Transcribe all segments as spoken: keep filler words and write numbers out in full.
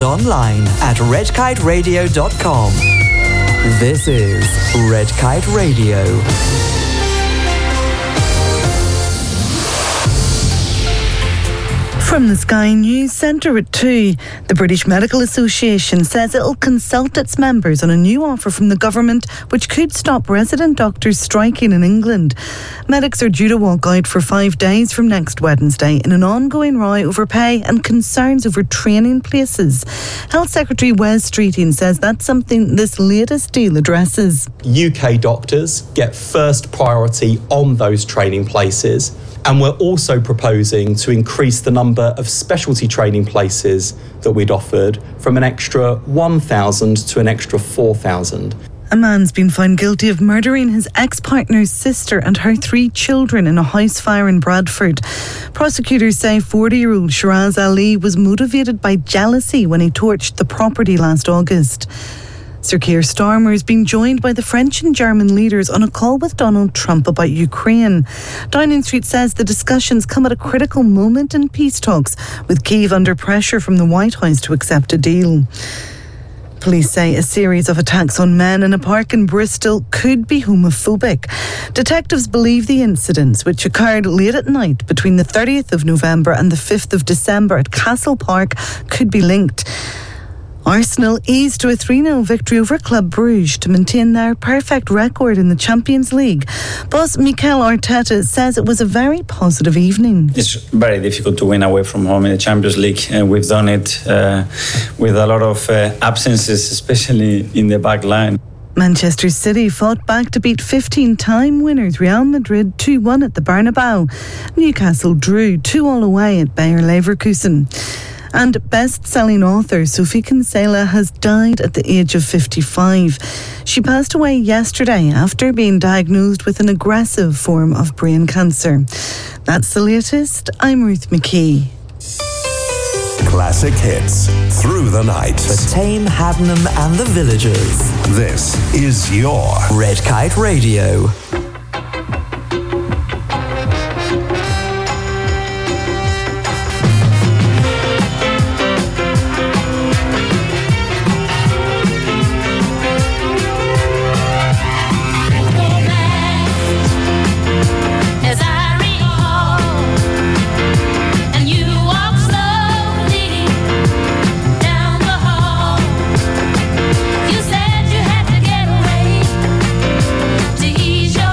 online at red kite radio dot com. This is Red Kite Radio. From the Sky News Centre at two, the British Medical Association says it'll consult its members on a new offer from the government which could stop resident doctors striking in England. Medics are due to walk out for five days from next Wednesday in an ongoing row over pay and concerns over training places. Health Secretary Wes Streeting says that's something this latest deal addresses. U K doctors get first priority on those training places. And we're also proposing to increase the number of specialty training places that we'd offered from an extra one thousand to an extra four thousand. A man's been found guilty of murdering his ex-partner's sister and her three children in a house fire in Bradford. Prosecutors say forty-year-old Shiraz Ali was motivated by jealousy when he torched the property last August. Sir Keir Starmer has been joined by the French and German leaders on a call with Donald Trump about Ukraine. Downing Street says the discussions come at a critical moment in peace talks, with Kyiv under pressure from the White House to accept a deal. Police say a series of attacks on men in a park in Bristol could be homophobic. Detectives believe the incidents, which occurred late at night between the thirtieth of November and the fifth of December at Castle Park, could be linked. Arsenal eased to a three nil victory over Club Brugge to maintain their perfect record in the Champions League. Boss Mikel Arteta says it was a very positive evening. It's very difficult to win away from home in the Champions League, and we've done it uh, with a lot of uh, absences, especially in the back line. Manchester City fought back to beat fifteen-time winners Real Madrid two one at the Bernabeu. Newcastle drew two all away at Bayer Leverkusen. And best-selling author Sophie Kinsella has died at the age of fifty-five. She passed away yesterday after being diagnosed with an aggressive form of brain cancer. That's the latest. I'm Ruth McKee. Classic hits through the night. For Tame, Haddenham and the Villagers. This is your Red Kite Radio. You said you had to get away to ease your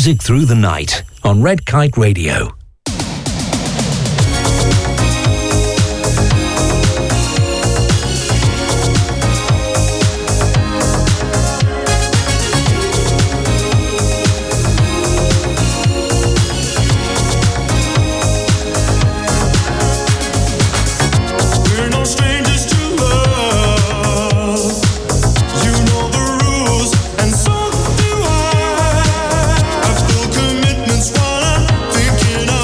Music through the night on Red Kite Radio. Commitments while I'm thinking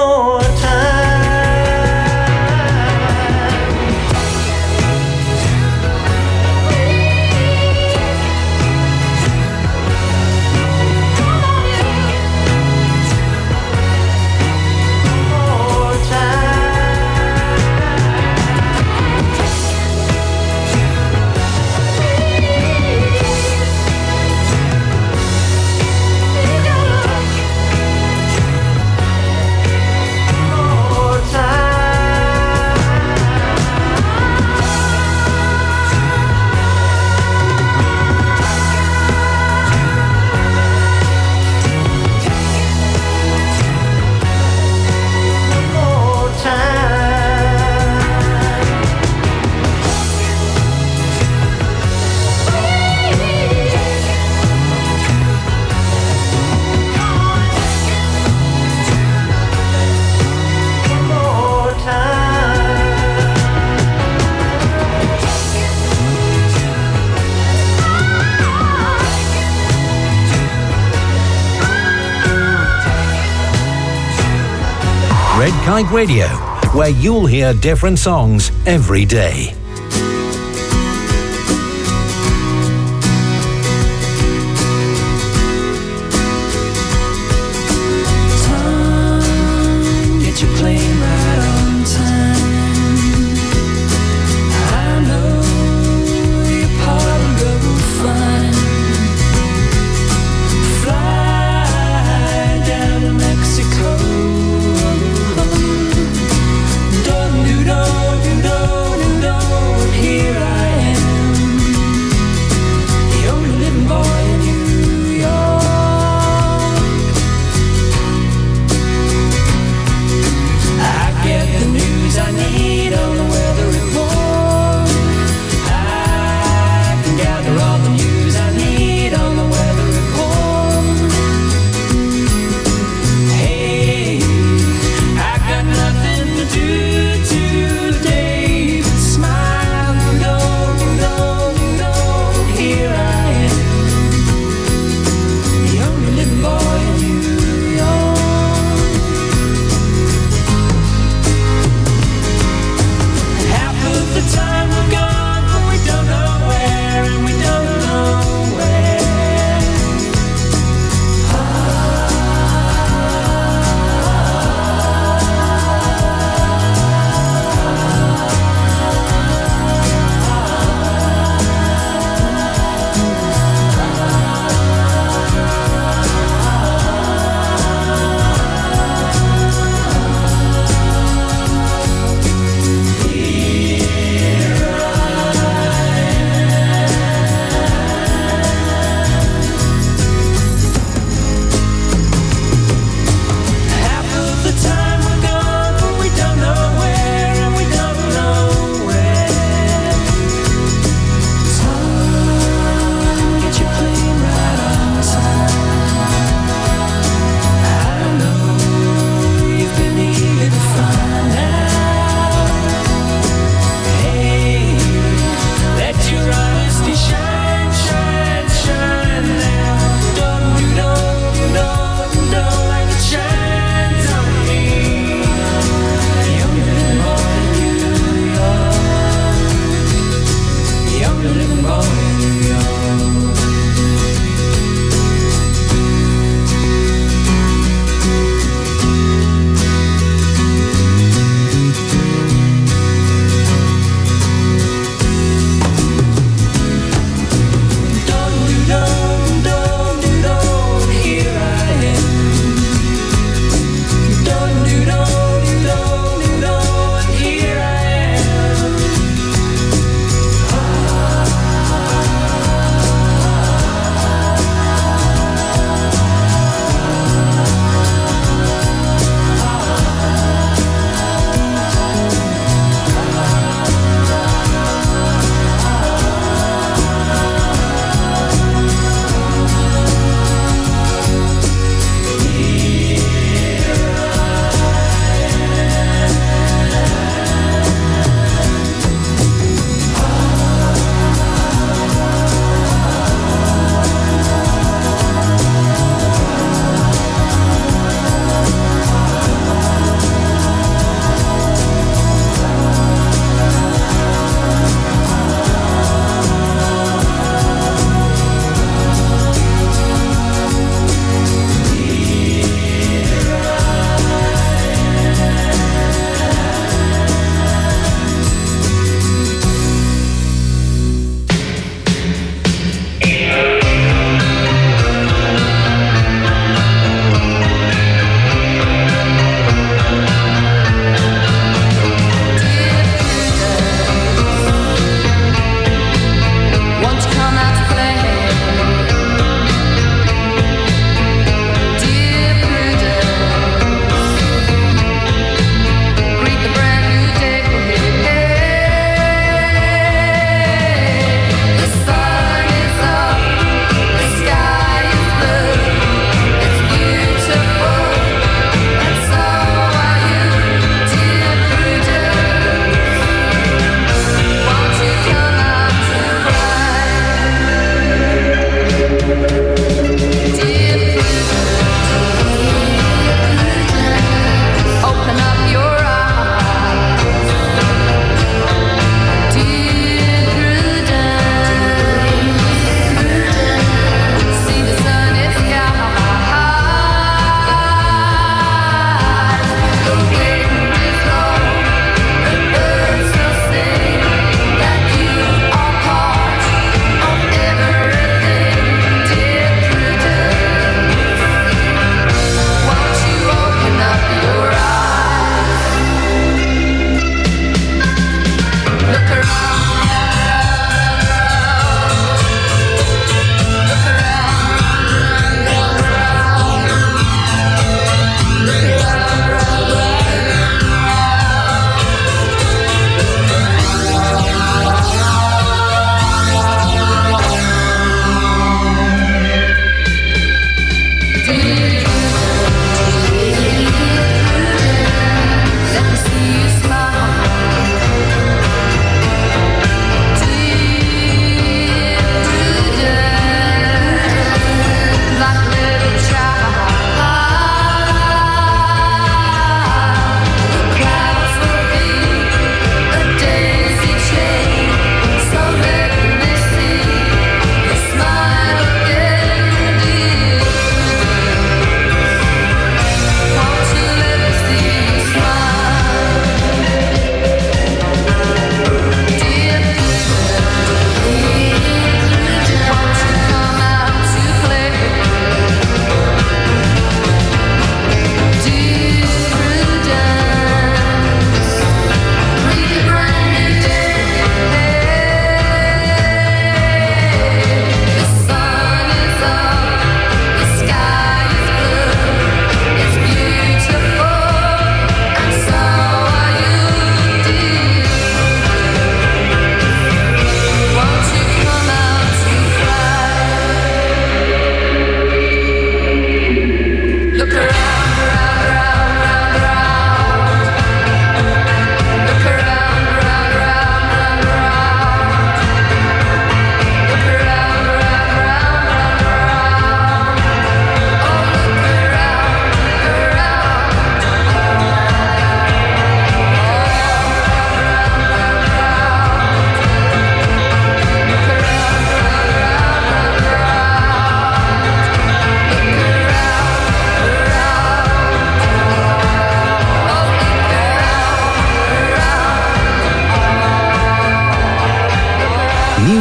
more time. Red Kite Radio, where you'll hear different songs every day. Time, get your plane right on time. I know you're part of Double Fine. Fly down to Mexico. Do do do do do do.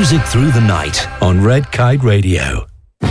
Music through the night on Red Kite Radio.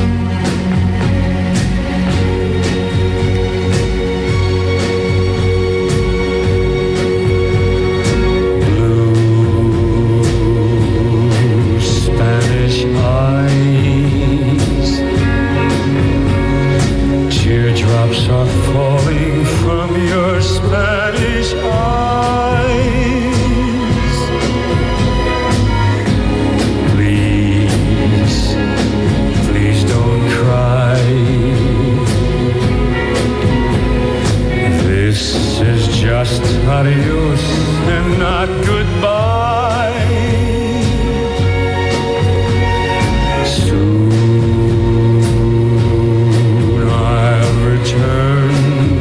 Adios and not goodbye. Soon I'll return,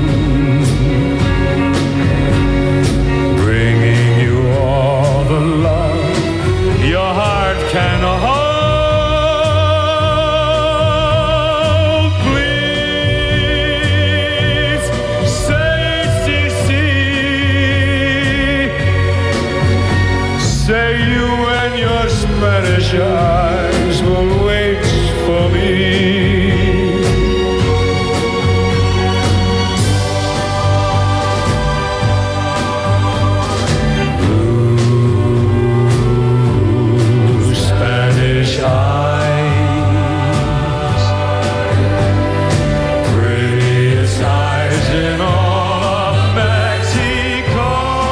bringing you all the love your heart can hold. Spanish eyes will wait for me. Blue Spanish eyes, prettiest eyes in all of Mexico.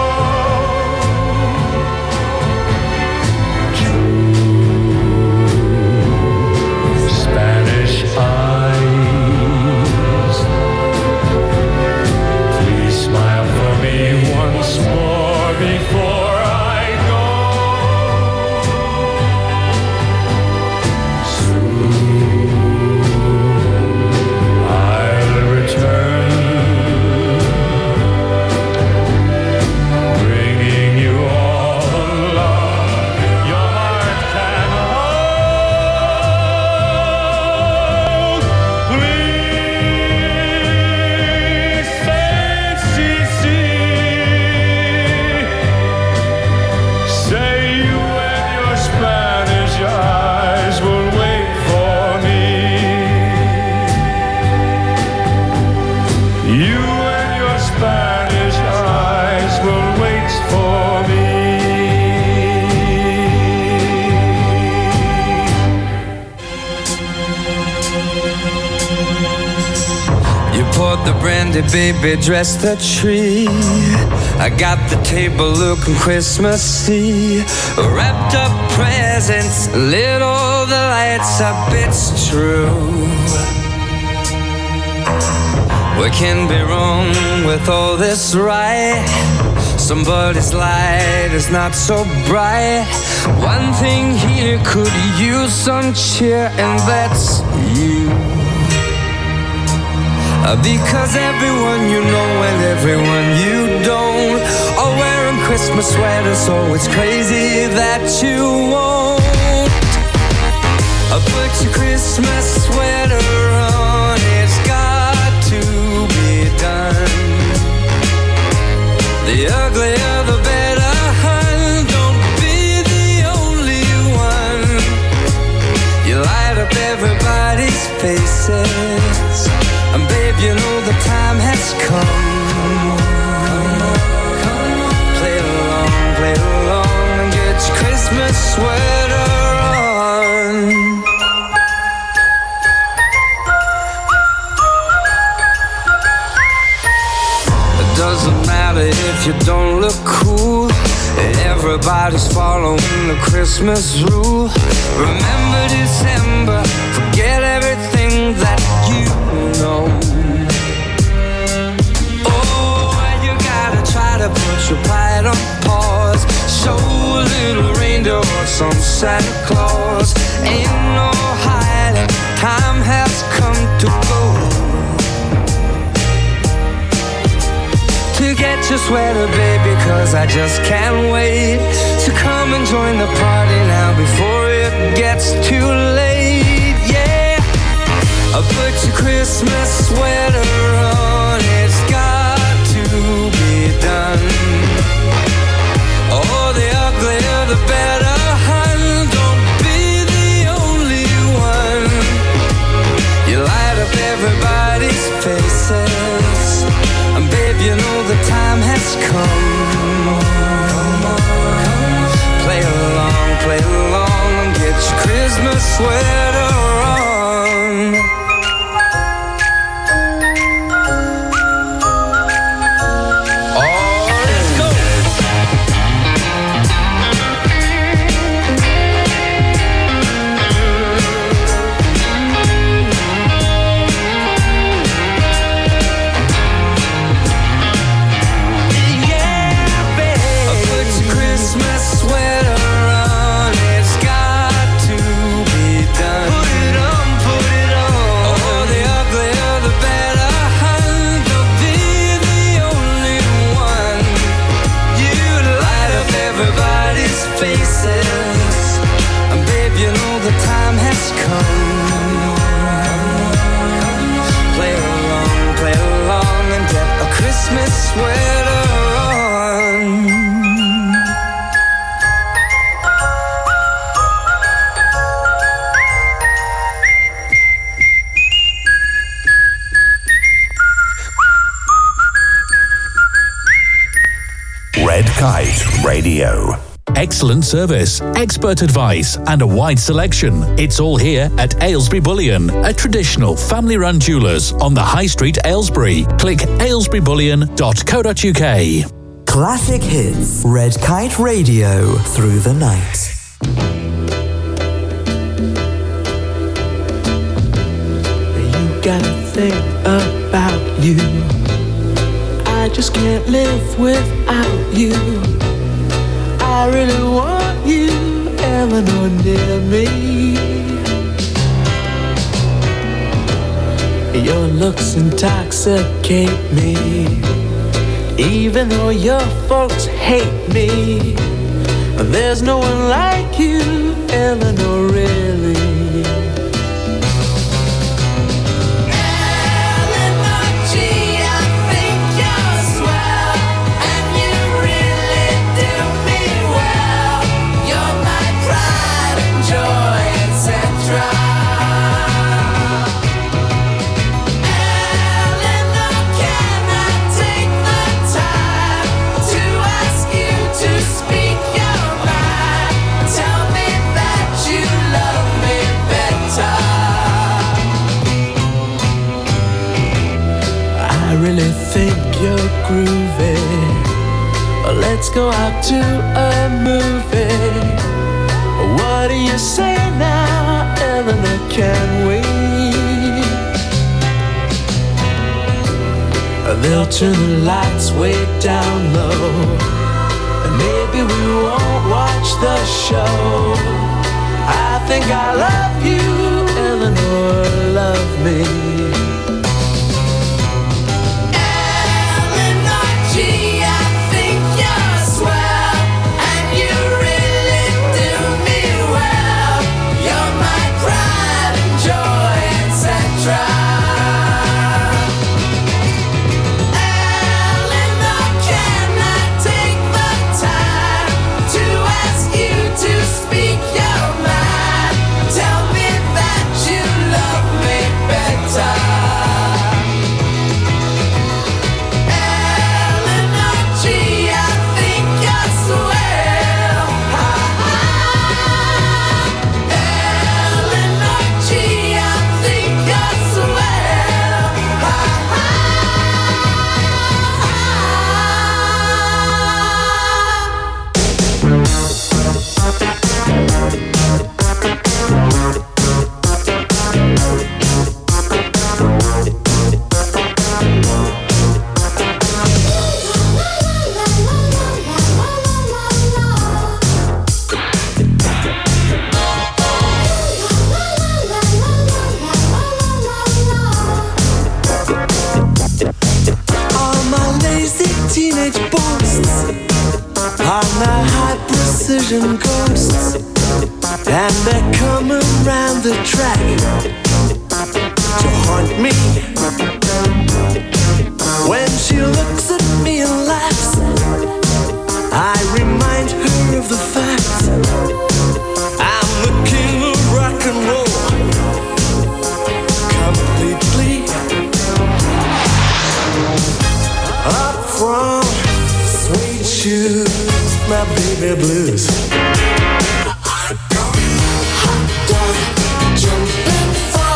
The brandy baby dressed the tree. I got the table looking Christmassy. Wrapped up presents, lit all the lights up, it's true. What can be wrong with all this, right? Somebody's light is not so bright. One thing here could use some cheer, and that's you. Because everyone you know and everyone you don't are wearing Christmas sweaters, so it's crazy that you won't put your Christmas sweater on. It's got to be done. The uglier the better, hun. Don't be the only one. You light up everybody's faces, and babe, you know the time has come. Play it along, play it along, and get your Christmas sweater on. It doesn't matter if you don't look cool. Everybody's following the Christmas rule. Remember December, forget everything that you know. Oh, you gotta try to put your pride on pause. Show a little reindeer or some Santa Claus. Ain't no hiding, time has come to go. To get your sweater, baby, cause I just can't wait to come and join the party now before it gets too late, yeah. I'll put your Christmas sweater on, it's got to be done. Oh, the uglier the better, hun, don't be faces. And babe, you know the time has come. Play along, play along, and get a Christmas sweater on. Red Kite Radio. Excellent service, expert advice, and a wide selection. It's all here at Aylesbury Bullion, a traditional family-run jewellers on the High Street, Aylesbury. Click aylesbury bullion dot co dot uk. Classic hits. Red Kite Radio through the night. You gotta think about you. I just can't live without you. I really want you, Eleanor, near me. Your looks intoxicate me, even though your folks hate me. There's no one like you, Eleanor, really. Groovy. Let's go out to a movie. What do you say now, Eleanor? Can we? They'll turn the lights way down low, and maybe we won't watch the show. I think I love you, Eleanor, love me. Ghosts, and they're coming round the track to haunt me. When she looks at me and laughs, I remind her of the fact I'm the king of rock and roll, completely. Up from suede shoes, my baby blues. Hot dog, hot dog, jumping for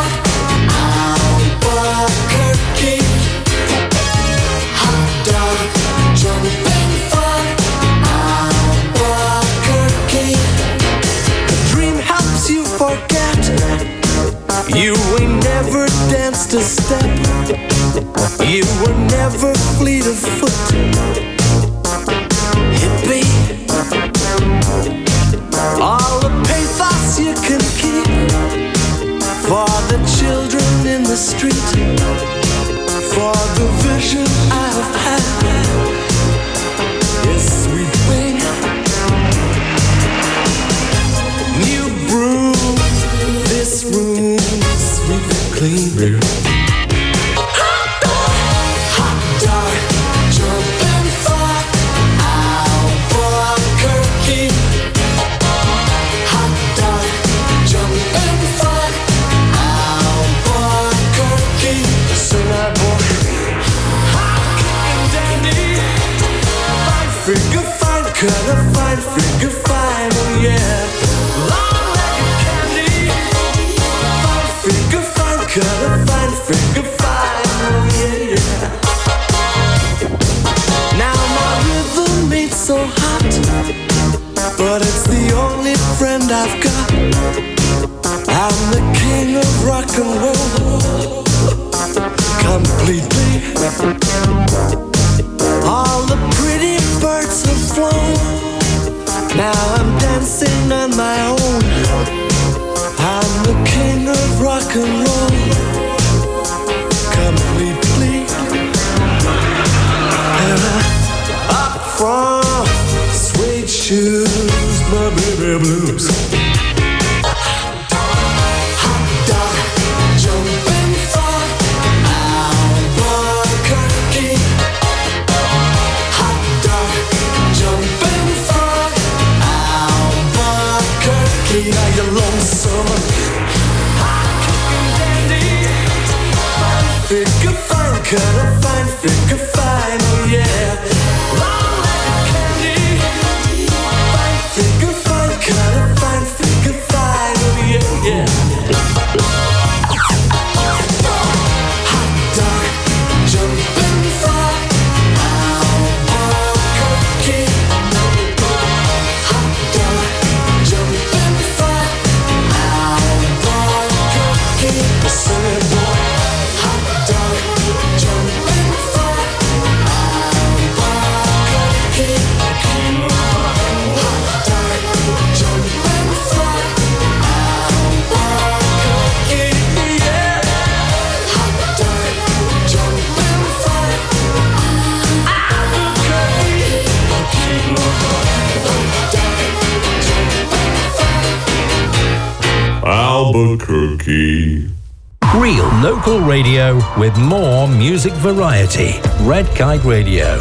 Albuquerque. Hot dog, jumping for Albuquerque. The dream helps you forget you ain't never danced a step. You were never fleet of foot. Hippie. All the pathos you can keep for the children in the street, for the vision I've had is sweeping. cut a fine finger fine, oh yeah. Long like a candy, fine finger fine, cut a fine finger fine, oh yeah, yeah. Now my rhythm ain't so hot, but it's the only friend I've got. I'm the king of rock and roll, completely. All the pretty birds have flown, now I'm dancing on my own. I'm the king of rock and roll, completely. And I, up from suede shoes, my baby blues. Now you're lonesome, hot-kicking dandy, fine figure fine, cut a fine figure fine, oh yeah. Long like a candy, fine figure fine, cut a fine figure fine, oh yeah, yeah. Hot dog, jumping fly, Albuquerque. Hot dog, jumping fly, Albuquerque. Say boy, hot dog, jumping fly, Albuquerque. Hot dog, jumping fly, Albuquerque. Yeah. Hot dog, jumping fly, Albuquerque. Real local radio with more music variety. Red Kite Radio.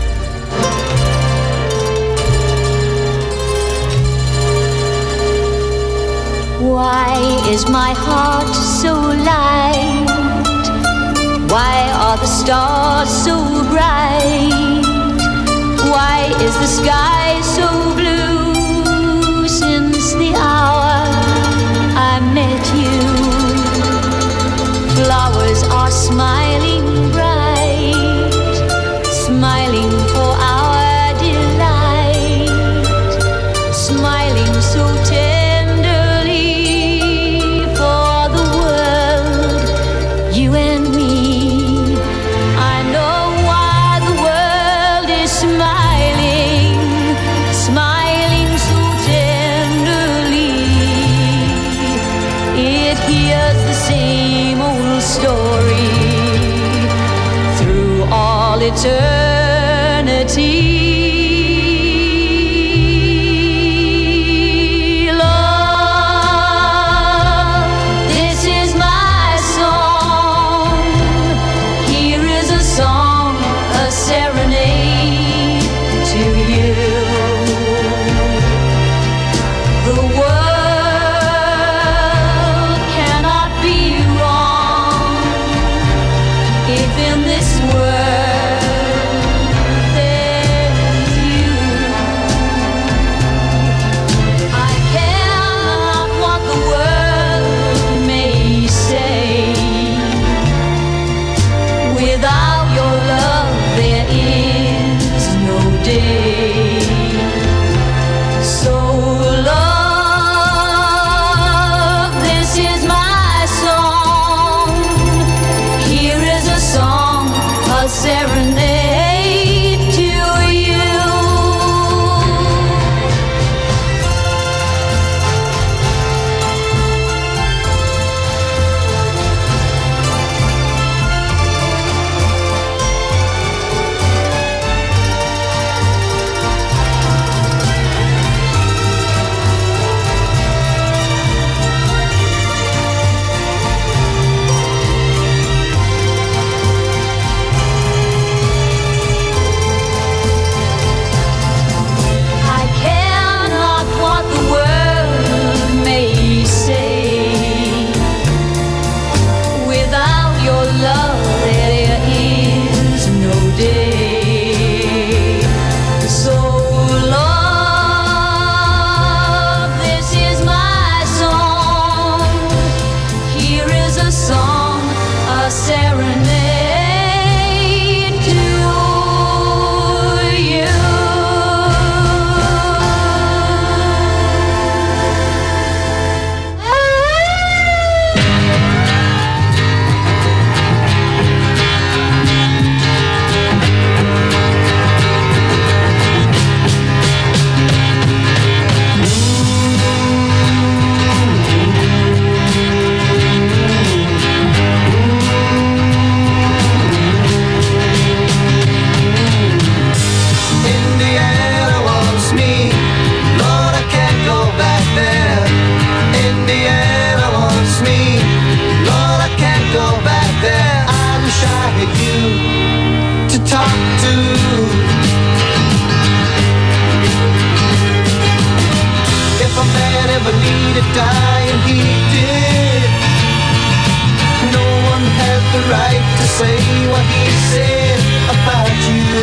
Why is my heart so light? Why are the stars so bright? Why is the sky so blue? Since the hour I met you, flowers are smiling bright, smiling for our delight, smiling so tenderly for the world, you and me. I know why the world is smiling, smiling so tenderly. It hears the same old story through all eternity. Love, this is my song. Here is a song, a serenade die, and he did. No one had the right to say what he said about you.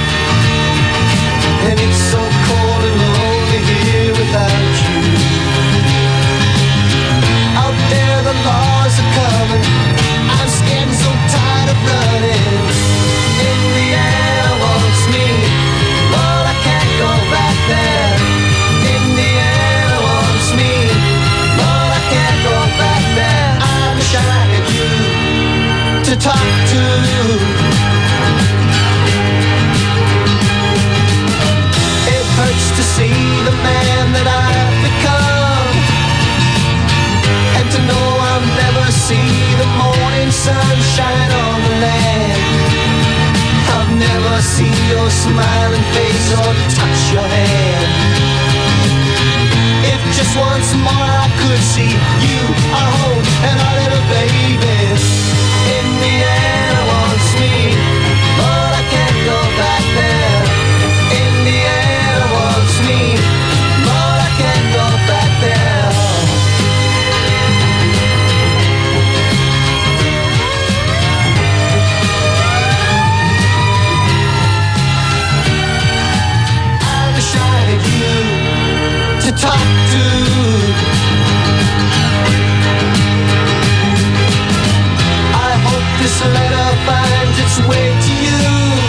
And it's so cold and lonely here without you. Out there the laws are coming, I'm scared and so tired of running. Indiana wants me, but I can't go back there. Indiana wants me, but I can't go back there. I wish I had you to talk to. It hurts to see the man that I've become, and to know I'll never see the morning sun shine on the land. I'll never see your smiling face or touch your hand. If just once more I could see you, our home, and our little baby. Indiana wants me, but I can't go back there. Indiana wants me, but I can't go back there. I wish I had you to talk to. I hope this letter finds its way to you.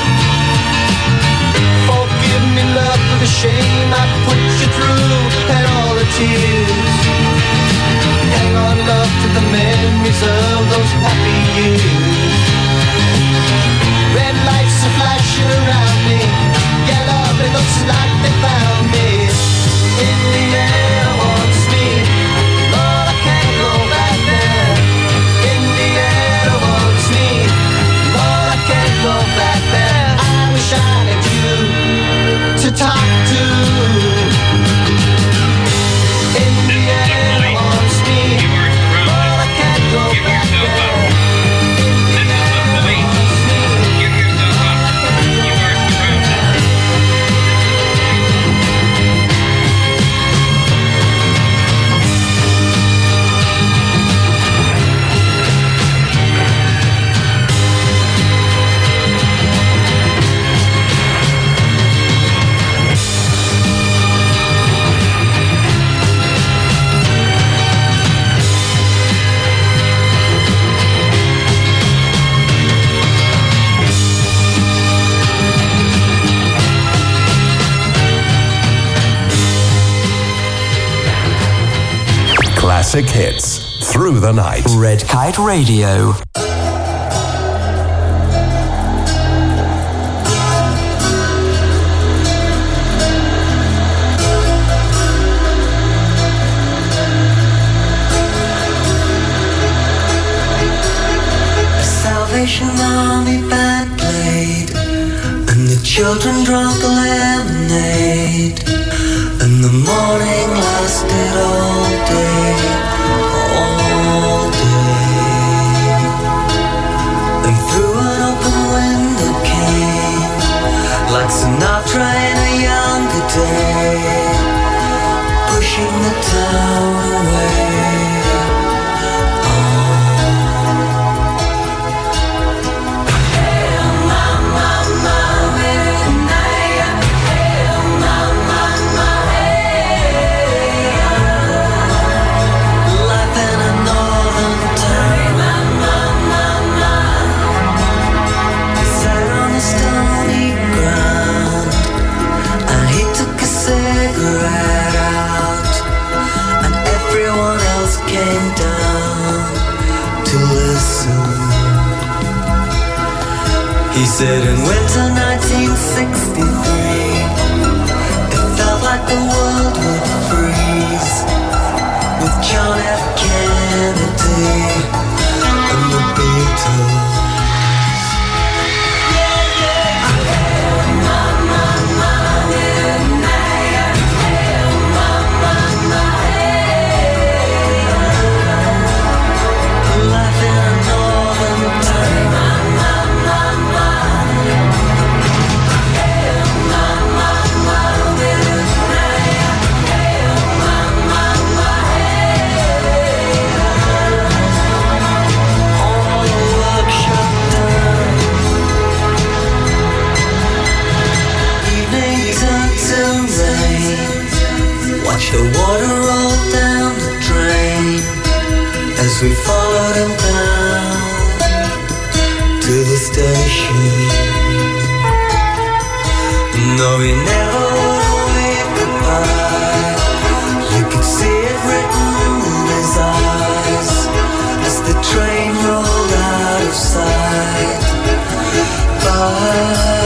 Forgive me, love, for the shame I put you through and all the tears. Hang on, love, to the memories of those happy years. Red lights are flashing around me. Yeah, love, it looks like they found me. Indiana wants me, but I can't go back there. Indiana wants me, but I can't go back there. I wish I had you to talk to. Indiana wants me, but I can't go back there. Indiana wants me, but I can't go back there. Classic hits through the night. Red Kite Radio. Salvation Army band played, and the children drank lemonade, and the morning lasted all day, all day. And through an open window came, like Sinatra in a younger day, pushing the town away. He said in winter nineteen sixty-three, it felt like the world would freeze, with John F. Kennedy and the Beatles. Hey The water rolled down the drain as we followed him down to the station. No, he never would wave goodbye. You could see it written in his eyes as the train rolled out of sight. Bye.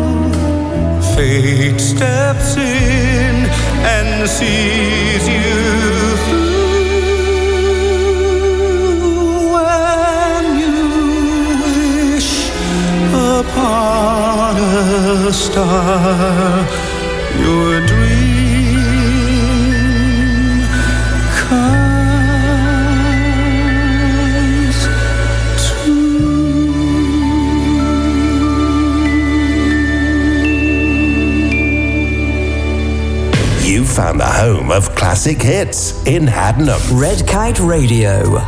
Fate steps in and sees you a star, your dream comes true. You found the home of classic hits in Haddenham. Red Kite Radio.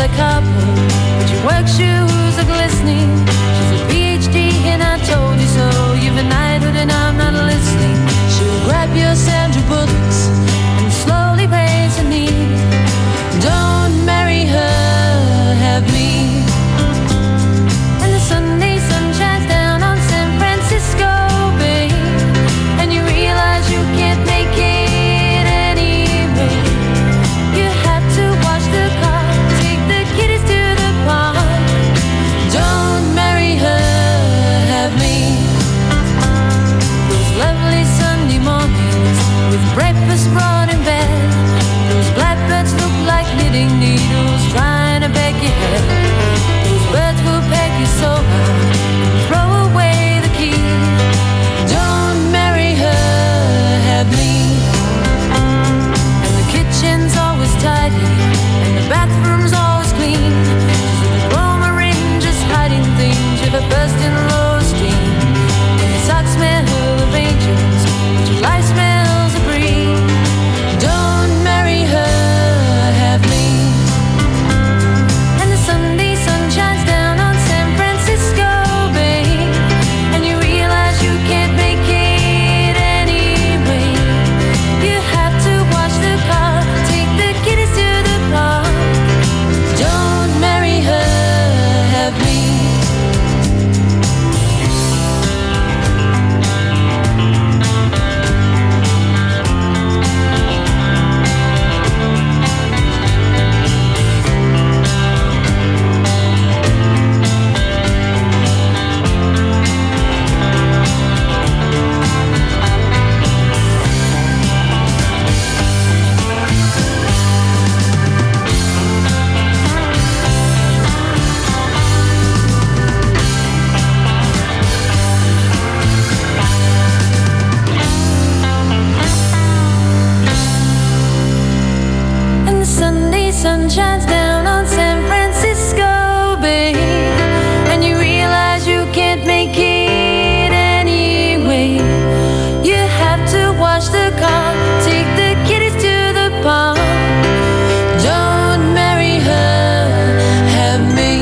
the couple, but your work shoes are glistening. She's a PhD and I told you so. You've a knighthood and I'm not listening. She'll grab your Sandra Bullocks and slowly raise her knee. Don't marry her, have me. And the Sunday sun shines down on San Francisco Bay, and you realize you can't make it anyway. You have to wash the car, take the kiddies to the park. Don't marry her, have me. Those lovely Sunday mornings with breakfast brought in bed, those blackbirds look like knitting needles trying to beg your head. Those birds will peg you so hard and throw away the key. Don't marry her, have me. And the kitchen's always tidy and the bathroom's always clean. She's an aroma ring just hiding things with a bursting low steam. And the socks smell of angels, but your life smells of breeze. Don't marry her, have me. And the Sunday sun shines down on San Francisco Bay, and you realize you can't make it anyway. You have to wash the car, take the kiddies to the park. Don't marry her, have me. And the Sunday sun shines down on San Francisco Bay, and you realize you can't make it anyway. You have to wash the car, take the kiddies to the park. Don't marry her, have me.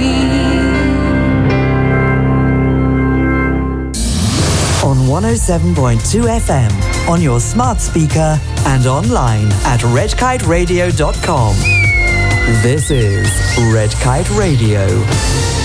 On one oh seven point two F M, on your smart speaker and online at red kite radio dot com. This is Red Kite Radio.